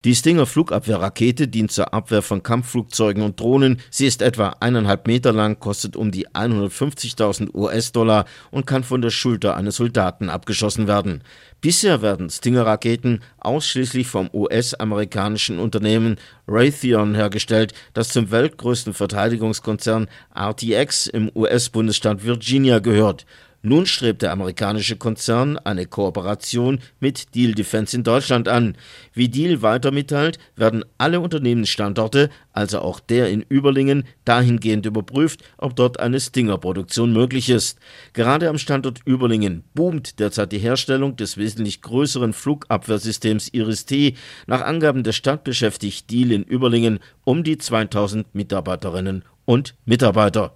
Die Stinger-Flugabwehrrakete dient zur Abwehr von Kampfflugzeugen und Drohnen. Sie ist etwa 1,5 Meter lang, kostet um die 150.000 US-Dollar und kann von der Schulter eines Soldaten abgeschossen werden. Bisher werden Stinger-Raketen ausschließlich vom US-amerikanischen Unternehmen Raytheon hergestellt, das zum weltgrößten Verteidigungskonzern RTX im US-Bundesstaat Virginia gehört. Nun strebt der amerikanische Konzern eine Kooperation mit Diehl Defence in Deutschland an. Wie Diehl weiter mitteilt, werden alle Unternehmensstandorte, also auch der in Überlingen, dahingehend überprüft, ob dort eine Stinger-Produktion möglich ist. Gerade am Standort Überlingen boomt derzeit die Herstellung des wesentlich größeren Flugabwehrsystems Iris-T. Nach Angaben der Stadt beschäftigt Diehl in Überlingen um die 2000 Mitarbeiterinnen und Mitarbeiter.